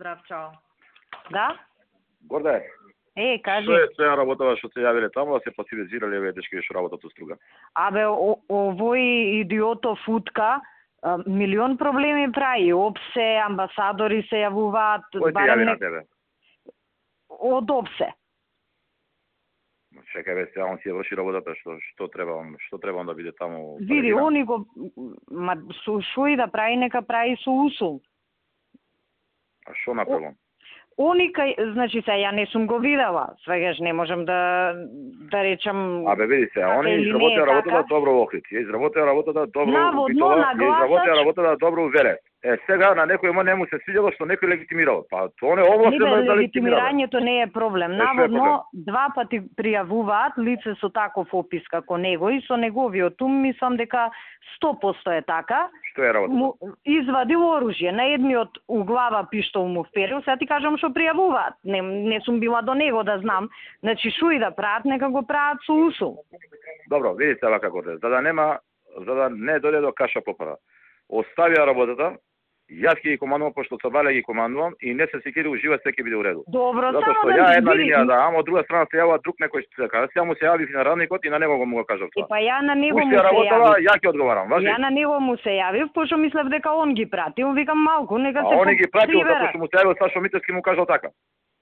Поздрав, чао. Да? Горде. Кажи. Што е сега работава што се јавиле таму, да се пасивизирале овие дечки што работат у Струга? Абе, овој идиотов футка, милион проблеми прави. ОПСЕ, амбасадори се јавуваат. Кој ти јави на тебе? Од ОПСЕ. Чекај бе, сега он си ја врши работата, што треба он да биде таму? Види, они го шо и да прави, нека прави со усул. А што направам? Они значи се ја не сум го видела, свегаш не можам да речам. Абе види се, они изработеа работата добро во Охрид, ја изработеа работата добро во Битола, ја изработеа работата добро во Велес. Сега на некој не му се свиѓало што некој легитимирал. Па тоа не овластено да легитимира. Легитимирањето не е проблем. Наводно два пати пријавуваат лице со таков опис како него и со неговиот ум мислам дека 100% е така. Што е работата? Извадил оружје. На едниот у глава пиштол му вперил. Сега ти кажам што пријавуваат. Не сум била до него да знам. Значи шо и да прават, нека го прават со усул. Добро, видите вака како за да не дојде до каша попара. Оставија работата. Јас ќе ги командувам, пошто Цабале ги командувам и не се секири ужива, се ќе биде у реду. Добро, затоа што ја една линија да, ама од друга страна се јавува друг некој што се каже. Сега му се јави на радникот и на него му го кажав тоа. Па ја на него му се работава, ја ќе одговарам, важи. Ја на него му се јавив, пошто мислев дека он ги пратил, викам малку, нека се. А он ги пратил затоа што му се јавил Сашо Митевски му кажал така.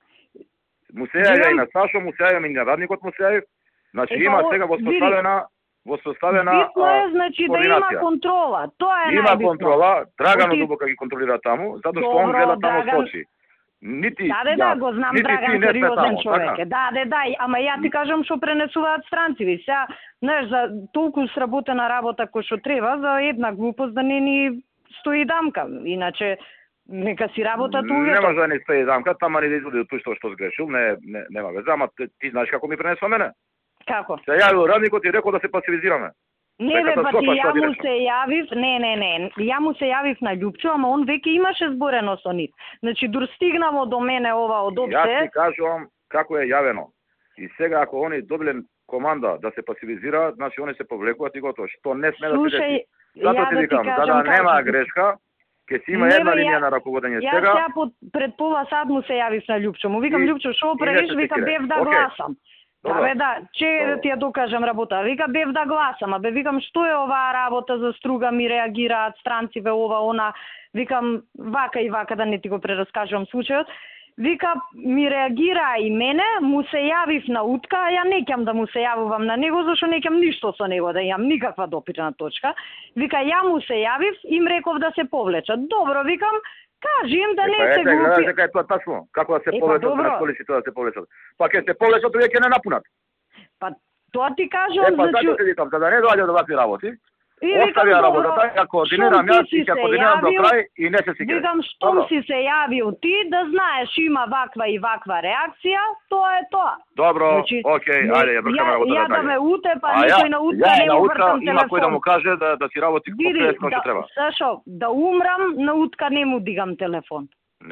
Му се јави и на Сашо, му се јави и на радникот му се јави. Значи има сега воспоставена битно е, значи да има контрола. Тоа е има контрола, Драгано Дубока ги контролира таму, затоа што он гледа таму скочи. Нити да, го знам, Драган сериозен човек е. Да, ама ја ти кажам што пренесуваат странци. Сега, знаеш, за толку сработена работа кој што треба, за една глупост да не ни стои дамка. Иначе нека си работат увето. Не може да ни стои дамка, тама ни да изводи од тој што сгрешил, нема веза, ама ти знаеш како ми пренесува мене? Како? Се јавил радникот и рекол да се пасивизираме. Не бе, па ти ја му се јавив, не, ја му се јавив на Љупчо, ама он веќе имаше зборено со нив. Значи, дур стигнало до мене ова од ОПСЕ. Јас ти кажувам како е јавено. И сега ако они добиле команда да се пасивизираат, значи они се повлекуваат и готово. Што не сме да се деси. Затоа ти викам, за да нема грешка, ќе си има една линија на раководење сега. Јас пред пола сат му се јавив на Љупчо. Му викам Љупчо, шо правиш? Вика бев да гласам. Абе да, да ти ја докажам работа. Вика бев да гласам, абе викам што е оваа работа за Струга, ми реагираат странциве ова она. Викам вака и вака да не ти го прераскажувам случајот. Вика ми реагира и мене, му се јавив на утка, а ја не ќам да му се јавувам на него зашто не ќам ништо со него да имам никаква допирна точка. Вика ја му се јавив, им реков да се повлечат. Добро, викам, кажи им да не се глупи. Гледате дека е тоа тачно. Како да се повлечат, на полиците да се повлечат. Па ќе се повлечат, овие ќе не напунат. Па тоа ти кажувам, значи... Па ти викам, за да не доаѓа до вакви работи, оставија работата, ја координирам јас и ќе координирам до крај и не се сикре. Викам, штом си се јавил ти, да знаеш има ваква и ваква реакција, тоа е тоа. Добро, окей, ајде, ја вршаме работата. Ја да ме утепа, некој на утка не му вртам телефон. Има кој да му каже да си работи како што треба. Сашо, да умрам, на утка не му дигам телефон.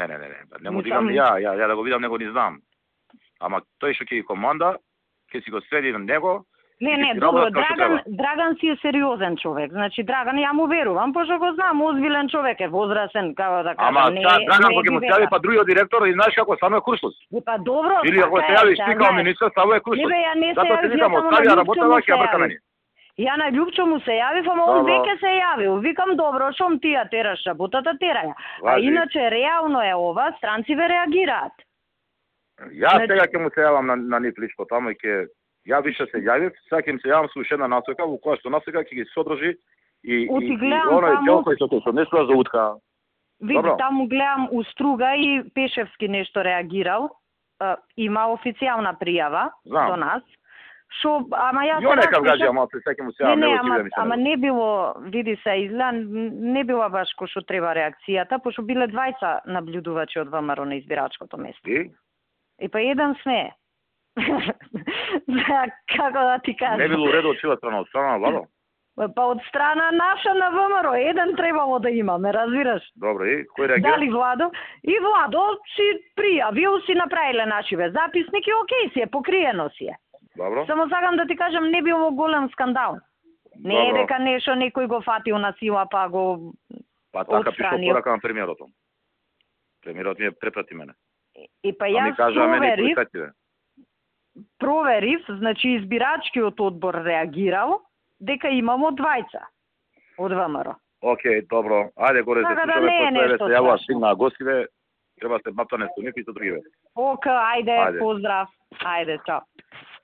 Не му дигам ја да го видам, него не знам. Ама тој што ќе команда, ќе си го следи на него. Не, добро, Драган си е сериозен човек. Значи Драган ја му верувам, пошто го знам, озбилен човек е, возрасен, како да кажам. Ама Драган кога му се јави па другиот директор и знаеш како само е курсус. Па добро. Или ако се јави стикал министер, само е курсус. Затоа ти викам, оставија работава, ќе ја бркаме ни. Ја на Љупчо му се јавив, ама он веќе се јавил. Викам, добро, шом ти ја тераш работата, тераја. А иначе реално е ова, странциве реагираат. Јас сега ќе му се јавам на нив лично таму и ќе ја више се јавив, сега ќе им се јавам со уште една насока, во која што насока ќе ги содржи и оној дел кој што се однесува за утка. Види, таму гледам у Струга и Пешевски нешто реагирал. Има официјална пријава до нас. Ама јас нека кажа, ама се сеќам се јавам, ама не било, види се, изгледа не била баш кој што треба реакцијата, пошто биле двајца наблюдувачи од ВМРО на избирачкото место. И па еден смее. Како да ти кажам? Не било уредо од чија страна, од страна на Владо? Па од страна наша на ВМРО, еден требало да имаме, разбираш? Добро, и кој реагира? Дали Владо? И Владо си пријавил, си направиле нашиве записник и окей си е, покриено си е. Добро. Само сакам да ти кажам, не било голем скандал. Не е дека нешто некој го фатил на сила па го па така пишува порака на премиерот. Премиерот ми е препрати мене. И па јас проверив, значи избирачкиот одбор реагирал дека имамо двајца од ВМРО. Океј, добро. Ајде горе се слушаме, после се јавува стигнаа гостиве, треба се мапта нешто, нифи со другиве. Ока, ајде, поздрав. Ајде, чао.